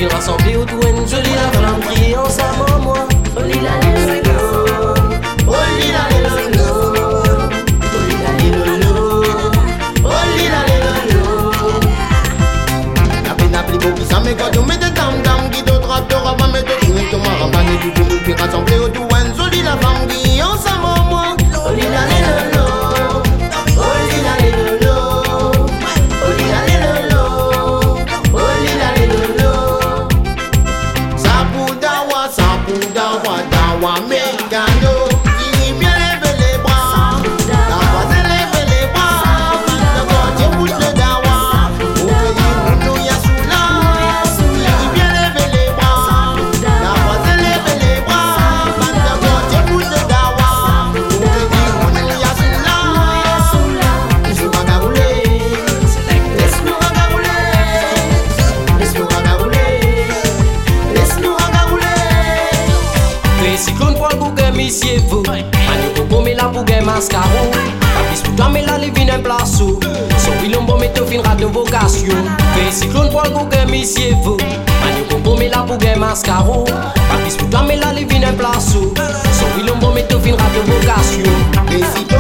fin rassembler autour une jolie la flamme qui ensemble en moi. Oh lila lilo, oh lila lilo, oh lila lilo, oh lila lilo. La peine a pris beaucoup ça mais quand tu mets des tam-tam qui te trappe, tu vas mettre tout et tu m'as ramassé du coup qui rassemblé autour une jolie la flamme qui ensemble en moi. Oh lila lilo, oh lila lilo, oh lila lilo, oh lila lilo. Sapoudawa, dawa, mégano. Dis bien lever les bras. La voix lève les bras. Maintenant tu bouges le dawa. Au pays nous y'a soula. Dis bien lever les bras. La voix lève les bras. Maintenant tu bouges le dawa. Au pays nous y'a soula. Laisse-nous ragouler. Laisse-nous ragouler. Laisse-nous ragouler. Laisse-nous ragouler. Cyclone pour le bouquet, monsieur vous. Manu coco, mais la bouquet mascaro. Papis pour toi, mais la livine un placeau. Son bilombo, mais te finira de vocation. Cyclone pour le bouquet, monsieur vous. Manu coco, mais la bouquet mascaro. Papis pour toi, mais la livine un placeau. Son bilombo, mais te finira de vocation.